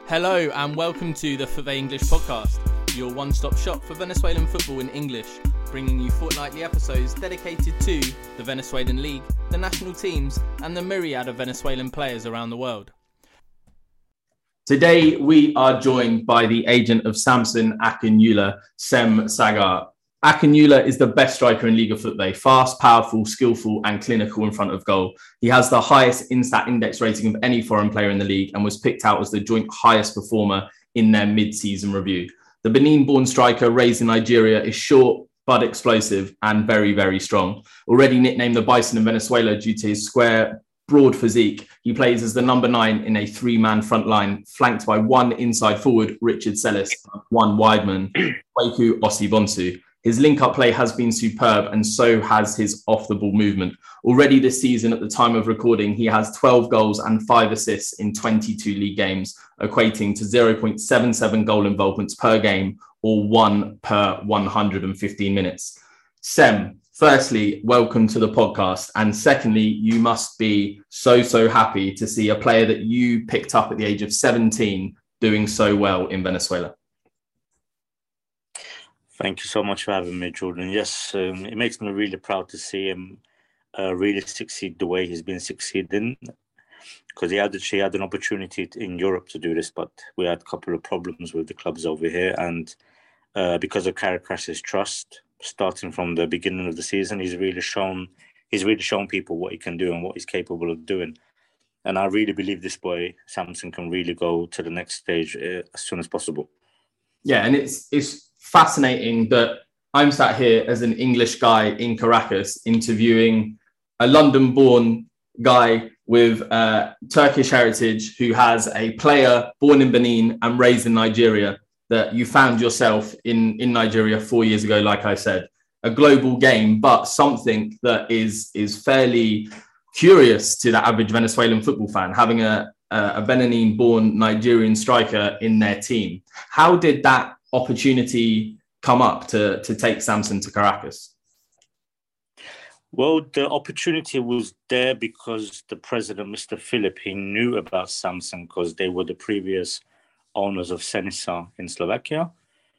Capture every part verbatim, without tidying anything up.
Hello and welcome to the Fave English podcast, your one-stop shop for Venezuelan football in English, bringing you fortnightly episodes dedicated to the Venezuelan league, the national teams and the myriad of Venezuelan players around the world. Today we are joined by the agent of Samson Akinyula, Sem Sagar. Akinyula is the best striker in Liga Football, fast, powerful, skillful and clinical in front of goal. He has the highest Instat Index rating of any foreign player in the league and was picked out as the joint highest performer in their mid-season review. The Benin-born striker raised in Nigeria is short but explosive and very, very strong. Already nicknamed the Bison in Venezuela due to his square, broad physique, he plays as the number nine in a three-man front line, flanked by one inside forward, Richard Sellis, one wideman, Kwaku Osibonsu. His link-up play has been superb and so has his off-the-ball movement. Already this season, at the time of recording, he has twelve goals and five assists in twenty-two league games, equating to zero point seven seven goal involvements per game or one per one hundred fifteen minutes. Sem, firstly, welcome to the podcast. And secondly, you must be so, so happy to see a player that you picked up at the age of seventeen doing so well in Venezuela. Thank you so much for having me, Jordan. Yes, um, it makes me really proud to see him uh, really succeed the way he's been succeeding, because he had he had an opportunity in Europe to do this, but we had a couple of problems with the clubs over here, and uh, because of Caracas's trust, starting from the beginning of the season, he's really shown he's really shown people what he can do and what he's capable of doing. And I really believe this boy Samson can really go to the next stage uh, as soon as possible. Yeah, and it's it's. fascinating that I'm sat here as an English guy in Caracas interviewing a London-born guy with uh, Turkish heritage who has a player born in Benin and raised in Nigeria, that you found yourself in, in Nigeria four years ago, like I said. A global game, but something that is, is fairly curious to the average Venezuelan football fan, having a, a Benin-born Nigerian striker in their team. How did that opportunity come up to to take Samson to Caracas? Well, the opportunity was there because the president, Mister Philip, he knew about Samson because they were the previous owners of Senica in Slovakia.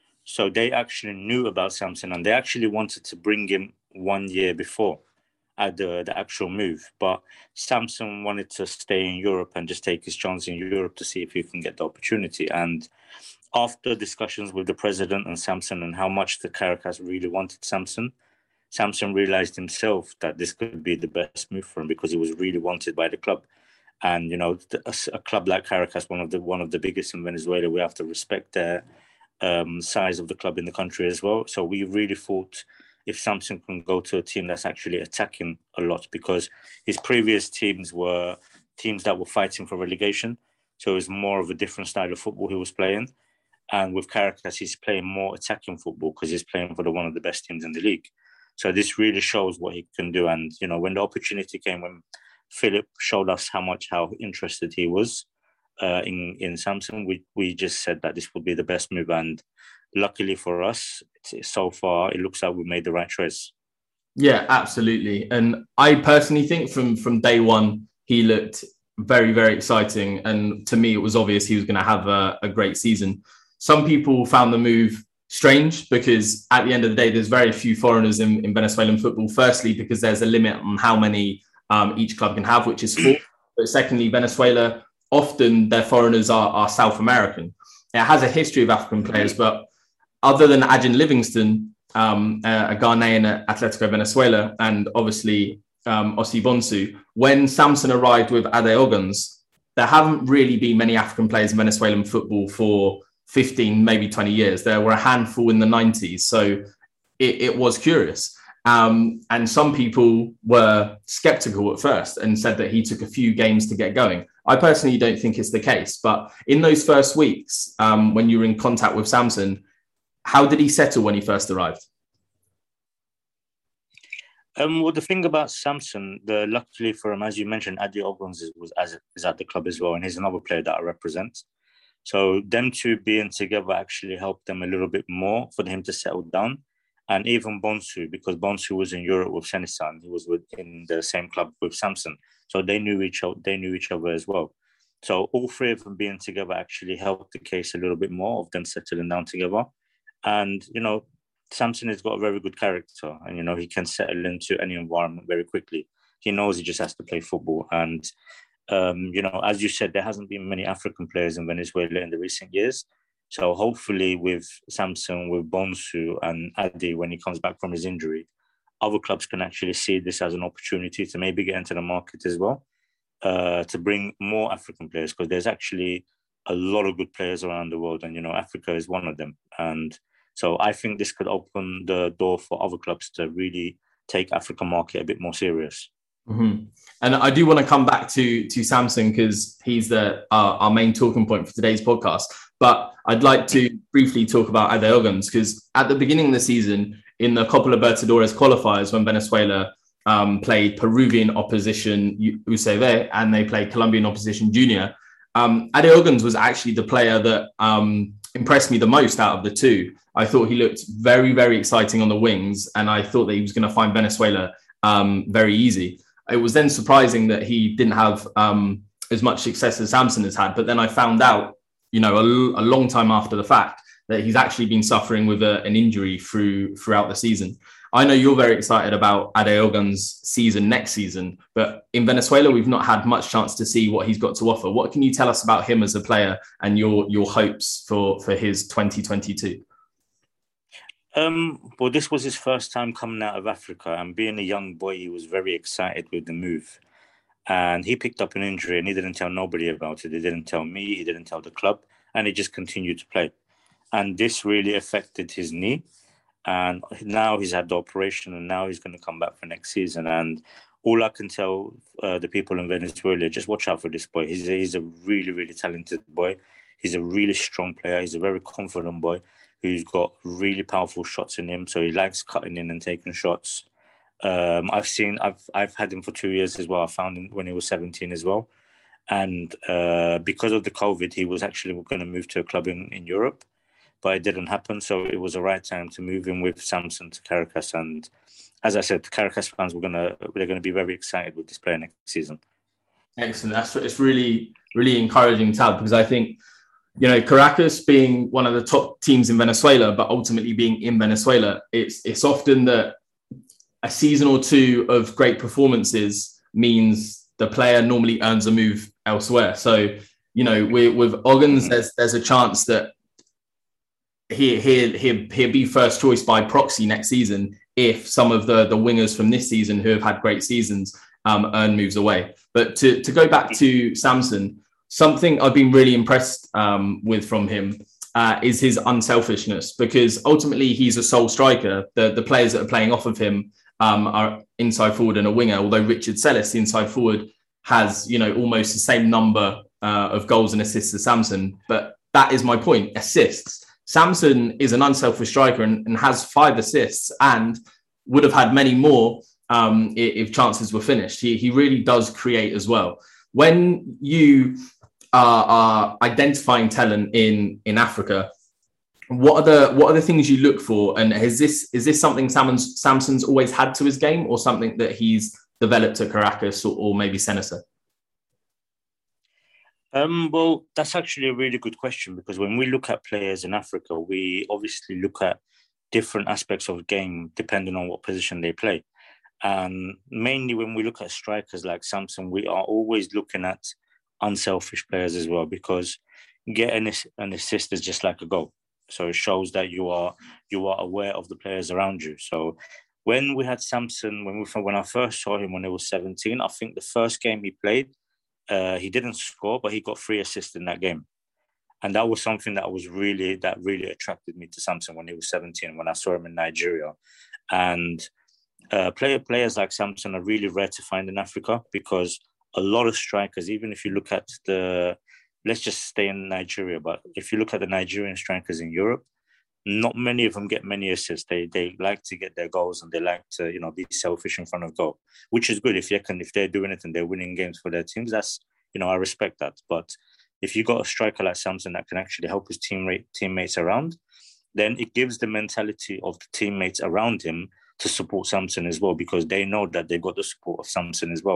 So they actually knew about Samson and they actually wanted to bring him one year before at the, the actual move. But Samson wanted to stay in Europe and just take his chance in Europe to see if he can get the opportunity. And after discussions with the president and Samson and how much the Caracas really wanted Samson, Samson realized himself that this could be the best move for him because he was really wanted by the club. And, you know, a, a club like Caracas, one of the one of the biggest in Venezuela, we have to respect their um, size of the club in the country as well. So we really thought if Samson can go to a team that's actually attacking a lot, because his previous teams were teams that were fighting for relegation. So it was more of a different style of football he was playing. And with Caracas, he's playing more attacking football because he's playing for the, one of the best teams in the league. So this really shows what he can do. And, you know, when the opportunity came, when Philip showed us how much, how interested he was uh, in, in Samson, we, we just said that this would be the best move. And luckily for us, it's, so far, it looks like we made the right choice. Yeah, absolutely. And I personally think from, from day one, he looked very, very exciting. And to me, it was obvious he was going to have a, a great season. Some people found the move strange because at the end of the day, there's very few foreigners in, in Venezuelan football. Firstly, because there's a limit on how many um, each club can have, which is four. But secondly, Venezuela, often their foreigners are, are South American. It has a history of African players, but other than Ajin Livingston, um, a Ghanaian at Atletico Venezuela, and obviously um, Osibonsu, when Samson arrived with Adeogans, there haven't really been many African players in Venezuelan football for fifteen, maybe twenty years. There were a handful in the nineties. So it, it was curious. Um, and some people were skeptical at first and said that he took a few games to get going. I personally don't think it's the case. But in those first weeks, um, when you were in contact with Samson, how did he settle when he first arrived? Um, well, the thing about Samson, the luckily for him, as you mentioned, Adi Ogons is, was, as, is at the club as well. And he's another player that I represent. So them two being together actually helped them a little bit more for him to settle down. And even Bonsu, because Bonsu was in Europe with Senica, he was with, in the same club with Samson. So they knew each other, they knew each other as well. So all three of them being together actually helped the case a little bit more of them settling down together. And, you know, Samson has got a very good character and, you know, he can settle into any environment very quickly. He knows he just has to play football. And, um, you know, as you said, there hasn't been many African players in Venezuela in the recent years. So hopefully with Samson, with Bonsu and Adi, when he comes back from his injury, other clubs can actually see this as an opportunity to maybe get into the market as well. Uh, to bring more African players, because there's actually a lot of good players around the world, and you know Africa is one of them. And so I think this could open the door for other clubs to really take African market a bit more serious. Mm-hmm. And I do want to come back to to Samson because he's the uh, our main talking point for today's podcast. But I'd like to briefly talk about Ade Ogons, because at the beginning of the season in the Copa Libertadores qualifiers, when Venezuela Um, played Peruvian opposition U C V and they played Colombian opposition Junior. Um, Ade Ogons was actually the player that um, impressed me the most out of the two. I thought he looked very, very exciting on the wings, and I thought that he was going to find Venezuela um, very easy. It was then surprising that he didn't have um, as much success as Samson has had, but then I found out, you know, a, a long time after the fact, that he's actually been suffering with a, an injury through throughout the season. I know you're very excited about Ade Ogons' season next season, but in Venezuela, we've not had much chance to see what he's got to offer. What can you tell us about him as a player and your your hopes for, for his twenty twenty-two? Um, well, this was his first time coming out of Africa, and being a young boy, he was very excited with the move. And he picked up an injury and he didn't tell nobody about it. He didn't tell me, he didn't tell the club, and he just continued to play. And this really affected his knee. And now he's had the operation, and now he's going to come back for next season. And all I can tell uh, the people in Venezuela, just watch out for this boy. He's a, he's a really, really talented boy. He's a really strong player. He's a very confident boy who's got really powerful shots in him. So he likes cutting in and taking shots. Um, I've seen, I've I've had him for two years as well. I found him when he was seventeen as well. And uh, because of the COVID, he was actually going to move to a club in, in Europe. But it didn't happen, so it was the right time to move in with Samson to Caracas. And as I said, the Caracas fans were gonna they're gonna be very excited with this player next season. Excellent. That's it's really really encouraging to have, because I think, you know, Caracas being one of the top teams in Venezuela, but ultimately being in Venezuela, it's it's often that a season or two of great performances means the player normally earns a move elsewhere. So, you know, with, with Ogons, there's there's a chance that he he he he'll be first choice by proxy next season if some of the the wingers from this season who have had great seasons um, earn moves away. But to to go back to Samson, something I've been really impressed um, with from him uh, is his unselfishness, because ultimately he's a sole striker. The the players that are playing off of him um, are inside forward and a winger. Although Richard Sellis, the inside forward, has, you know, almost the same number uh, of goals and assists as Samson. But that is my point: assists. Samson is an unselfish striker and, and has five assists, and would have had many more um, if, if chances were finished. He, he really does create as well. When you are, are identifying talent in, in Africa, what are the what are the things you look for? And is this is this something Samson's, Samson's always had to his game, or something that he's developed at Caracas or, or maybe Senesa? Um, well, that's actually a really good question, because when we look at players in Africa, we obviously look at different aspects of the game depending on what position they play. And mainly when we look at strikers like Samson, we are always looking at unselfish players as well, because getting an assist is just like a goal. So it shows that you are you are aware of the players around you. So when we had Samson, when we when I first saw him when he was seventeen, I think the first game he played, Uh, he didn't score, but he got three assists in that game. And that was something that was really, that really attracted me to Samson when he was seventeen, when I saw him in Nigeria. And uh, player, players like Samson are really rare to find in Africa, because a lot of strikers, even if you look at the, let's just stay in Nigeria, but if you look at the Nigerian strikers in Europe, not many of them get many assists. They they like to get their goals, and they like to, you know, be selfish in front of goal, which is good. If you can, if they're doing it and they're winning games for their teams, that's, you know, I respect that. But if you got a striker like Samson that can actually help his teammate teammates around, then it gives the mentality of the teammates around him to support Samson as well, because they know that they've got the support of Samson as well.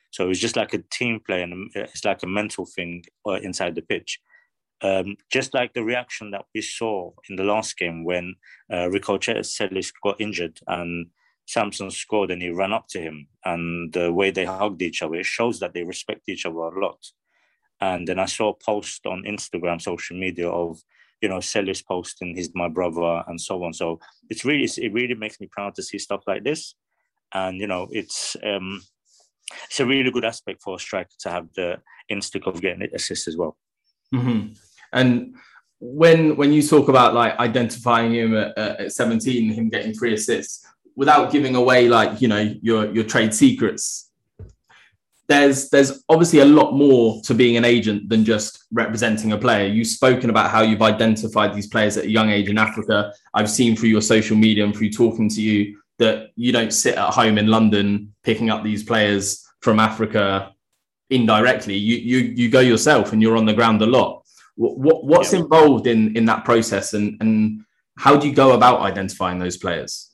So it was just like a team play, and it's like a mental thing uh, inside the pitch. Um, just like the reaction that we saw in the last game when uh, Ricochet Celis got injured and Samson scored and he ran up to him, and the way they hugged each other, it shows that they respect each other a lot. And then I saw a post on Instagram, social media of, you know, Celis posting, he's my brother and so on. So it's really, it really makes me proud to see stuff like this. And, you know, it's um, it's a really good aspect for a striker to have the instinct of getting assists as well. Mm-hmm. And when when you talk about like identifying him at, at seventeen, him getting three assists, without giving away like, you know, your your trade secrets, there's there's obviously a lot more to being an agent than just representing a player. You've spoken about how you've identified these players at a young age in Africa. I've seen through your social media and through talking to you that you don't sit at home in London picking up these players from Africa indirectly. You you you go yourself and you're on the ground a lot. What, what what's yeah. involved in in that process, and and how do you go about identifying those players?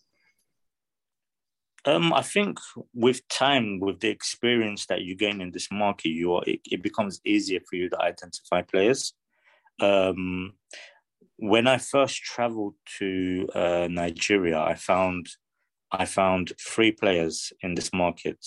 Um, I think with time, with the experience that you gain in this market, you are, it, it becomes easier for you to identify players. Um, when I first traveled to uh, Nigeria, I found I found three players in this market.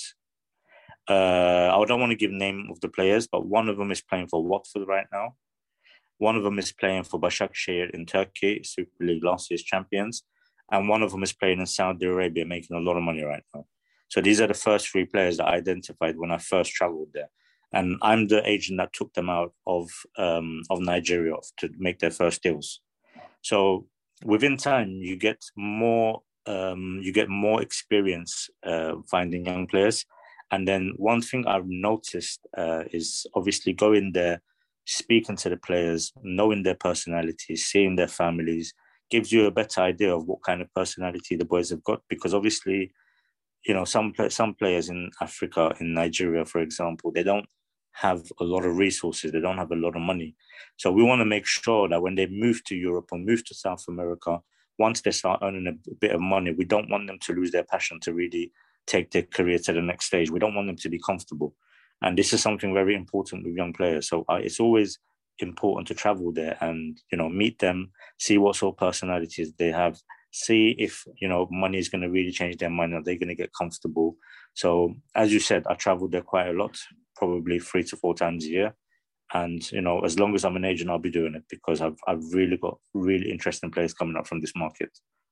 Uh, I don't want to give name of the players, but one of them is playing for Watford right now. One of them is playing for Başakşehir in Turkey, Super League last year's champions. And one of them is playing in Saudi Arabia, making a lot of money right now. So these are the first three players that I identified when I first traveled there. And I'm the agent that took them out of um, of Nigeria to make their first deals. So within time, you get more um, you get more experience uh, finding young players. And then one thing I've noticed uh, is obviously going there, speaking to the players, knowing their personalities, seeing their families, gives you a better idea of what kind of personality the boys have got. Because obviously, you know, some some players in Africa, in Nigeria, for example, they don't have a lot of resources. They don't have a lot of money. So we want to make sure that when they move to Europe or move to South America, once they start earning a bit of money, we don't want them to lose their passion to really take their career to the next stage. We don't want them to be comfortable. And this is something very important with young players. So uh, it's always important to travel there and, you know, meet them, see what sort of personalities they have, see if, you know, money is going to really change their mind. Are they going to get comfortable? So as you said, I traveled there quite a lot, probably three to four times a year. And, you know, as long as I'm an agent, I'll be doing it because I've I've really got really interesting players coming up from this market.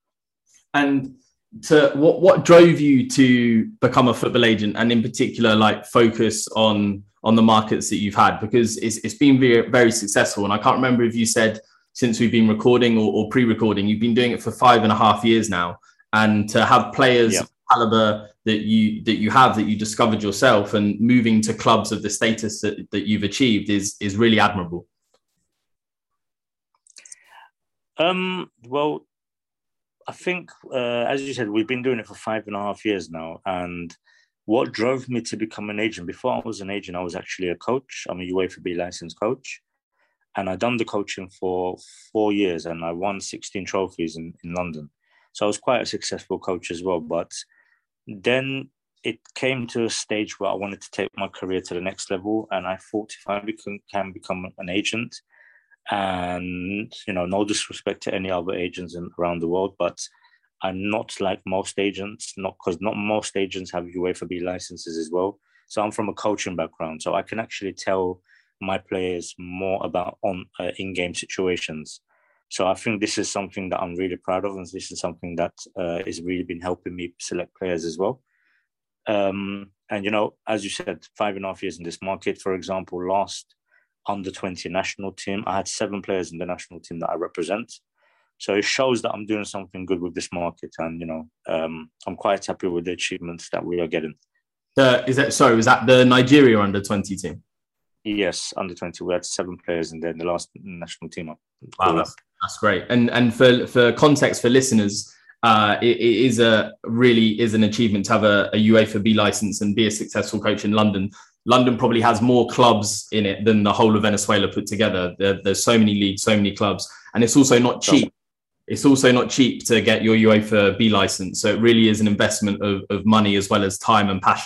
And to what what drove you to become a football agent, and in particular, like focus on on the markets that you've had, because it's it's been very very successful. And I can't remember if you said since we've been recording or, or pre-recording, you've been doing it for five and a half years now, and to have players yeah. caliber that you that you have that you discovered yourself and moving to clubs of the status that, that you've achieved is is really admirable. Um. Well. I think, uh, as you said, we've been doing it for five and a half years now. And what drove me to become an agent, before I was an agent, I was actually a coach. I'm a UEFA B licensed coach. And I'd done the coaching for four years and I won sixteen trophies in, in London. So I was quite a successful coach as well. But then it came to a stage where I wanted to take my career to the next level. And I thought if I become, can become an agent, and, you know, no disrespect to any other agents in, around the world, but I'm not like most agents, not because not most agents have UEFA B licenses as well. So I'm from a coaching background, so I can actually tell my players more about on uh, in-game situations. So I think this is something that I'm really proud of, and this is something that uh, has really been helping me select players as well. Um, and, you know, as you said, five and a half years in this market, for example, last under twenty national team, I had seven players in the national team that I represent. So it shows that I'm doing something good with this market. And, you know, um, I'm quite happy with the achievements that we are getting. Uh, is that, sorry, was that the Nigeria under twenty team? Yes, under twenty. We had seven players in there in the last national team. Wow, that's, that's great. And and for, for context for listeners, uh, it, it is a really is an achievement to have a, a UEFA B license and be a successful coach in London. London probably has more clubs in it than the whole of Venezuela put together. There, there's so many leagues, so many clubs, and it's also not cheap. It's also not cheap to get your UEFA B license. So it really is an investment of, of money as well as time and passion.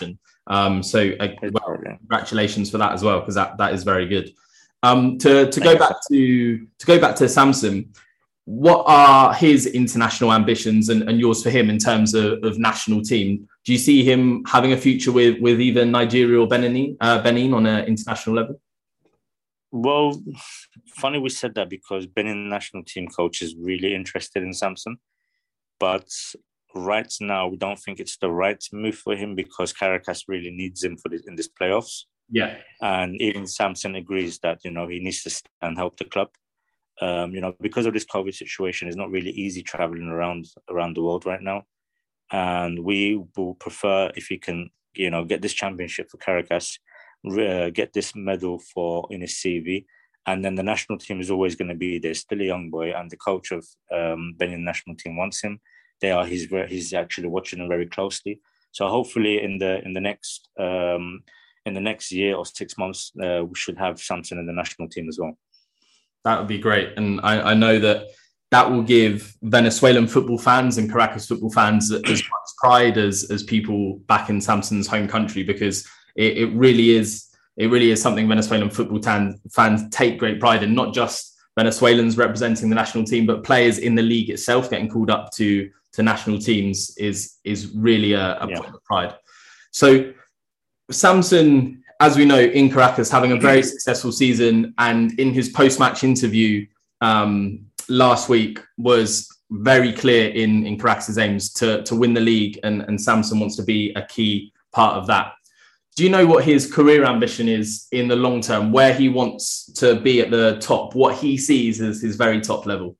Um, so uh, well, Exactly. congratulations for that as well, because that, that is very good. Um, to to go back to to go back to Samson, what are his international ambitions and, and yours for him in terms of, of national team? Do you see him having a future with with either Nigeria or Benin, uh, Benin on an international level? Well, funny we said that because Benin national team coach is really interested in Samson, but right now we don't think it's the right move for him because Caracas really needs him for this, in this playoffs. Yeah, and even Samson agrees that you know he needs to stand and help the club. Um, you know, because of this COVID situation, it's not really easy traveling around around the world right now, and we will prefer if he can, you know, get this championship for Caracas, uh, get this medal for in his C V, and then the national team is always going to be there. Still a young boy, and the coach of um, Benin national team wants him. They are he's he's actually watching him very closely. So hopefully in the in the next um, in the next year or six months, uh, we should have Samson in the national team as well. That would be great. And I, I know that that will give Venezuelan football fans and Caracas football fans as much pride as, as people back in Samson's home country, because it, it really is it really is something Venezuelan football tan, fans take great pride in, not just Venezuelans representing the national team, but players in the league itself getting called up to, to national teams is, is really a, a yeah. point of pride. So Samson, as we know, in Caracas, having a very successful season, and in his post-match interview um, last week was very clear in, in Caracas' aims to, to win the league, and, and Samson wants to be a key part of that. Do you know what his career ambition is in the long term, where he wants to be at the top, what he sees as his very top level?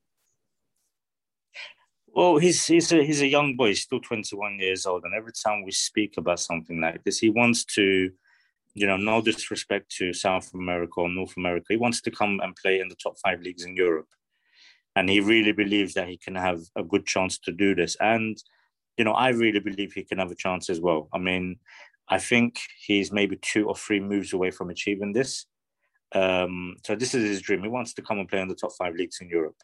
Well, he's he's a, he's a young boy, he's still twenty-one years old. And every time we speak about something like this, he wants to, you know, no disrespect to South America or North America, he wants to come and play in the top five leagues in Europe. And he really believes that he can have a good chance to do this. And, you know, I really believe he can have a chance as well. I mean, I think he's maybe two or three moves away from achieving this. Um, so this is his dream. He wants to come and play in the top five leagues in Europe.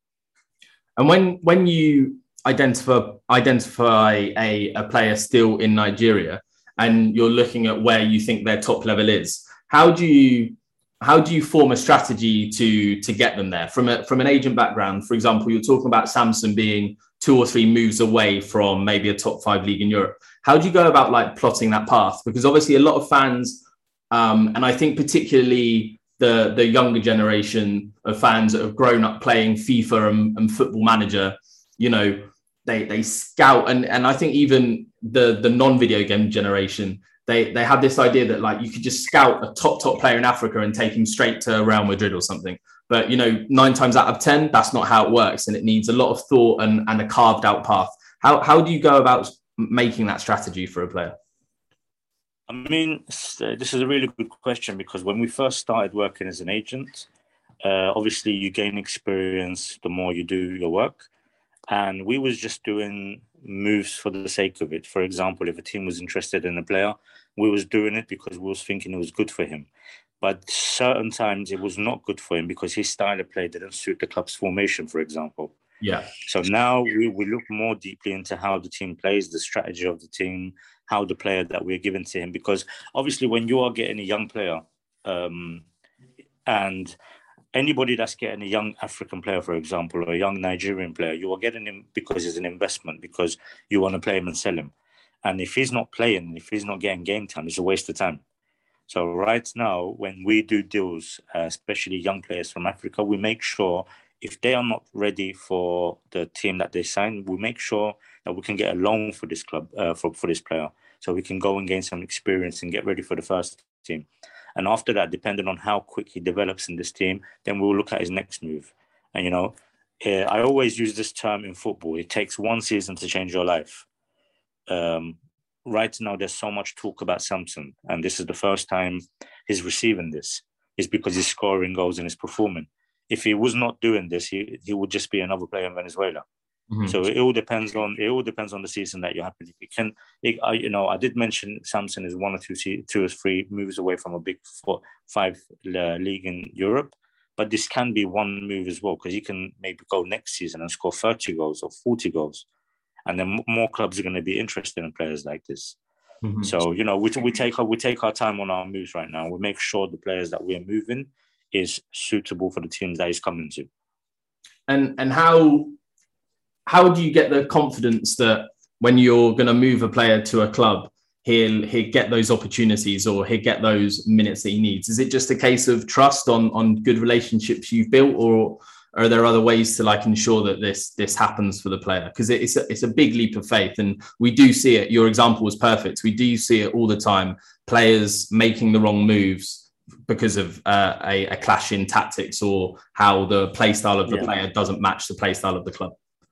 And when when you identify identify a, a player still in Nigeria, and you're looking at where you think their top level is, how do you how do you form a strategy to to get them there? From a from an agent background, for example, you're talking about Samson being two or three moves away from maybe a top five league in Europe. How do you go about like plotting that path? Because obviously a lot of fans, um, and I think particularly the the younger generation of fans that have grown up playing FIFA and, and Football Manager, you know, they they scout, and and I think even the the non-video game generation, they they have this idea that like you could just scout a top top player in Africa and take him straight to Real Madrid or something. But you know, nine times out of ten, that's not how it works, and it needs a lot of thought and and a carved out path. How how do you go about making that strategy for a player? I mean, this is a really good question, because when we first started working as an agent, uh, obviously you gain experience the more you do your work. And we was just doing moves for the sake of it. For example, if a team was interested in a player, we was doing it because we was thinking it was good for him. But certain times it was not good for him because his style of play didn't suit the club's formation, for example. Yeah. So now we, we look more deeply into how the team plays, the strategy of the team, how the player that we're giving to him. Because obviously when you are getting a young player, um, and anybody that's getting a young African player, for example, or a young Nigerian player, you are getting him because it's an investment, because you want to play him and sell him. And if he's not playing, if he's not getting game time, it's a waste of time. So right now, when we do deals, uh, especially young players from Africa, we make sure if they are not ready for the team that they sign, we make sure that we can get a loan for this club, uh, for, for this player, so we can go and gain some experience and get ready for the first team. And after that, depending on how quick he develops in this team, then we'll look at his next move. And, you know, uh, I always use this term in football. It takes one season to change your life. Um, right now, there's so much talk about Samson, and this is the first time he's receiving this. It's because he's scoring goals and he's performing. If he was not doing this, he, he would just be another player in Venezuela. Mm-hmm. So it all depends on it all depends on the season that you're happening. It can, it, I, you know, I did mention Samson is one or two, two or three moves away from a big four, five uh, league in Europe, but this can be one move as well, because he can maybe go next season and score thirty goals or forty goals, and then more clubs are going to be interested in players like this. Mm-hmm. So, you know, we, we take our, we take our time on our moves right now. We make sure the players that we're moving is suitable for the teams that he's coming to. And and how how do you get the confidence that when you're going to move a player to a club, he'll he'll get those opportunities or he'll get those minutes that he needs? Is it just a case of trust on on good relationships you've built, or are there other ways to like ensure that this this happens for the player? Because it's a, it's a big leap of faith, and we do see it. Your example was perfect. We do see it all the time. Players making the wrong moves because of uh, a, a clash in tactics or how the play style of the yeah. player doesn't match the play style of the club.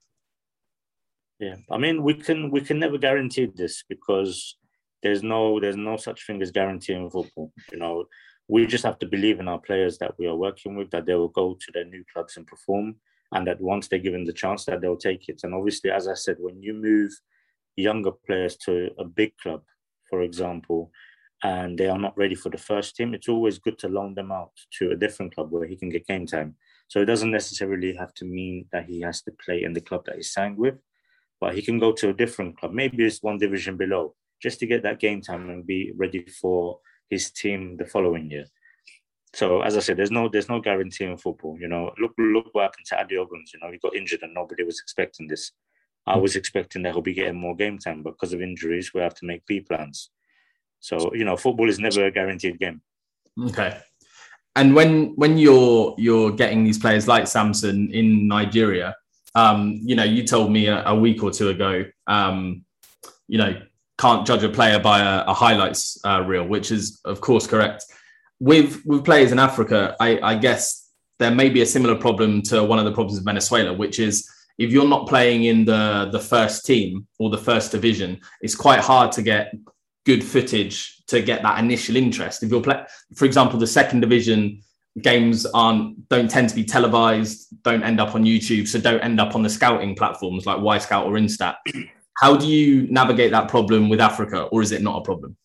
Yeah, I mean, we can we can never guarantee this because there's no there's no such thing as guaranteeing football. You know, we just have to believe in our players that we are working with, that they will go to their new clubs and perform, and that once they're given the chance, that they'll take it. And obviously, as I said, when you move younger players to a big club, for example, and they are not ready for the first team, it's always good to loan them out to a different club where he can get game time. So it doesn't necessarily have to mean that he has to play in the club that he's signed with, but he can go to a different club. Maybe it's one division below, just to get that game time and be ready for his team the following year. So as I said, there's no there's no guarantee in football. You know, look look what happened to Adi Ogons. You know, he got injured and nobody was expecting this. I was expecting that he'll be getting more game time, but because of injuries, we have to make B plans. So, you know, football is never a guaranteed game. Okay. And when when you're you're getting these players like Samson in Nigeria, um, you know, you told me a, a week or two ago, um, you know, can't judge a player by a, a highlights uh, reel, which is, of course, correct. With with players in Africa, I, I guess there may be a similar problem to one of the problems of Venezuela, which is if you're not playing in the, the first team or the first division, it's quite hard to get good footage to get that initial interest. If you're play, for example, the second division games aren't don't tend to be televised, don't end up on YouTube, so don't end up on the scouting platforms like Y-Scout or Instat. How do you navigate that problem with Africa, or is it not a problem?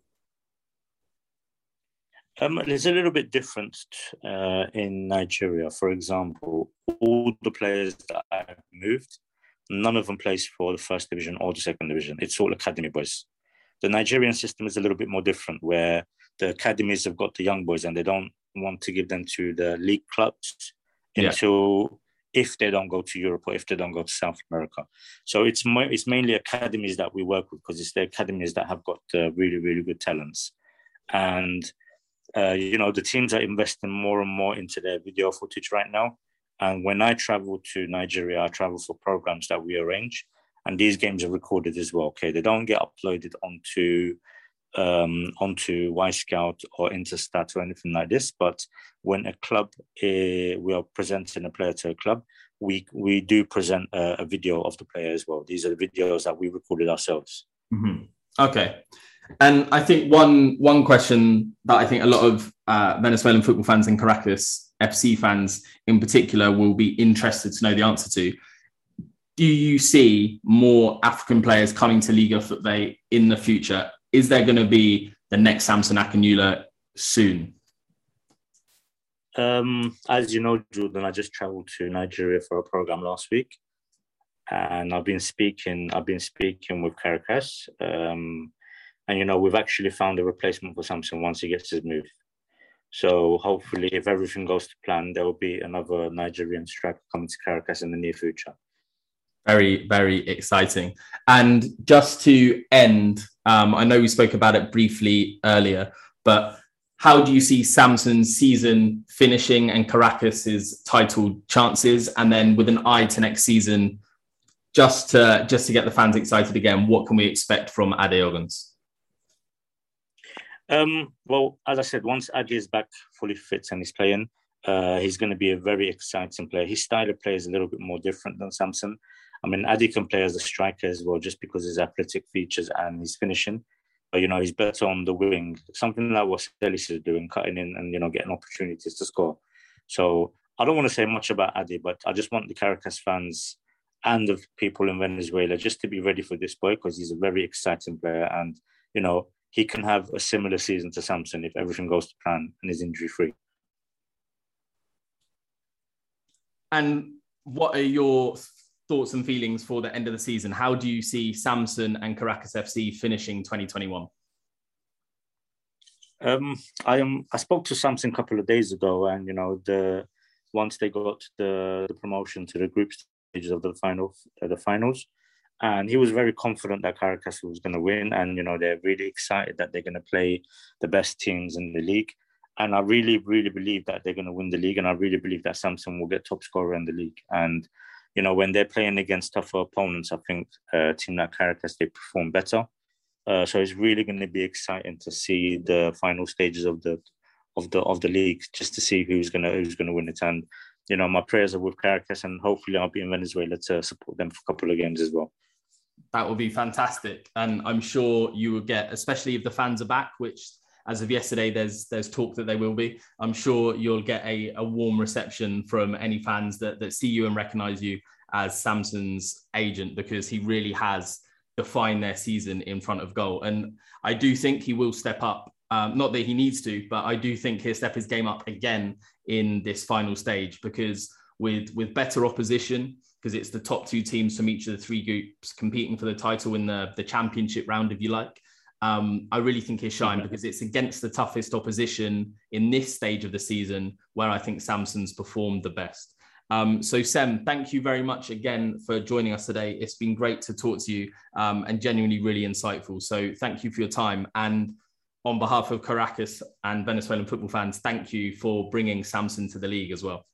Um, it's a little bit different uh, in Nigeria. For example, all the players that I've moved, none of them plays for the first division or the second division. It's all academy boys. The Nigerian system is a little bit more different, where the academies have got the young boys and they don't want to give them to the league clubs yeah. until if they don't go to Europe or if they don't go to South America. So it's mo- it's mainly academies that we work with because it's the academies that have got uh, really, really good talents. And, uh, you know, the teams are investing more and more into their video footage right now. And when I travel to Nigeria, I travel for programs that we arrange. And these games are recorded as well. Okay, they don't get uploaded onto um, onto Y-Scout or Interstat or anything like this. But when a club uh, we are presenting a player to a club, we we do present a, a video of the player as well. These are the videos that we recorded ourselves. Mm-hmm. Okay, and I think one one question that I think a lot of uh, Venezuelan football fans and Caracas F C fans in particular will be interested to know the answer to. Do you see more African players coming to Liga Football in the future? Is there going to be the next Samson Akanyula soon? Um, as you know, Jordan, I just travelled to Nigeria for a program last week, and I've been speaking. I've been speaking with Caracas, um, and you know, we've actually found a replacement for Samson once he gets his move. So hopefully, if everything goes to plan, there will be another Nigerian striker coming to Caracas in the near future. Very, very exciting. And just to end, um, I know we spoke about it briefly earlier, but how do you see Samson's season finishing and Caracas's title chances? And then with an eye to next season, just to, just to get the fans excited again, what can we expect from Ade Ogons? Um, well, as I said, once Ade is back fully fit and he's playing, uh, he's going to be a very exciting player. His style of play is a little bit more different than Samson. I mean, Adi can play as a striker as well, just because of his athletic features and his finishing. But, you know, he's better on the wing. Something like what Celis is doing, cutting in and, you know, getting opportunities to score. So I don't want to say much about Adi, but I just want the Caracas fans and the people in Venezuela just to be ready for this boy, because he's a very exciting player. And, you know, he can have a similar season to Samson if everything goes to plan and is injury-free. And what are your thoughts and feelings for the end of the season. How do you see Samsun and Caracas F C finishing twenty twenty-one? Um, I am. I spoke to Samsun a couple of days ago, and you know, the once they got the, the promotion to the group stages of the final, uh, the finals, and he was very confident that Caracas was going to win, and you know, they're really excited that they're going to play the best teams in the league, and I really, really believe that they're going to win the league, and I really believe that Samsun will get top scorer in the league, and you know, when they're playing against tougher opponents, I think uh, a team like Caracas, they perform better. Uh, so it's really going to be exciting to see the final stages of the of the of the league, just to see who's gonna who's gonna win it. And you know, my prayers are with Caracas, and hopefully I'll be in Venezuela to support them for a couple of games as well. That will be fantastic, and I'm sure you will get, especially if the fans are back, which as of yesterday, there's there's talk that they will be. I'm sure you'll get a, a warm reception from any fans that that see you and recognise you as Samsun's agent, because he really has define their season in front of goal. And I do think he will step up. Um, not that he needs to, but I do think he'll step his game up again in this final stage, because with, with better opposition, because it's the top two teams from each of the three groups competing for the title in the, the championship round, if you like. Um, I really think he'll shine, because it's against the toughest opposition in this stage of the season where I think Samsun's performed the best. Um, so Sem, thank you very much again for joining us today. It's been great to talk to you um, and genuinely really insightful. So thank you for your time. And on behalf of Caracas and Venezuelan football fans, thank you for bringing Samsun to the league as well.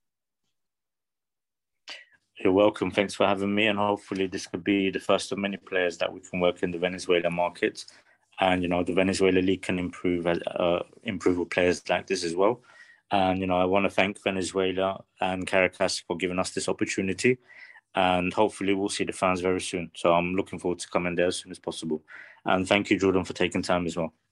You're welcome. Thanks for having me. And hopefully this could be the first of many players that we can work in the Venezuelan market. And, you know, the Venezuela league can improve, uh, improve with players like this as well. And, you know, I want to thank Venezuela and Caracas for giving us this opportunity. And hopefully we'll see the fans very soon. So I'm looking forward to coming there as soon as possible. And thank you, Jordan, for taking time as well.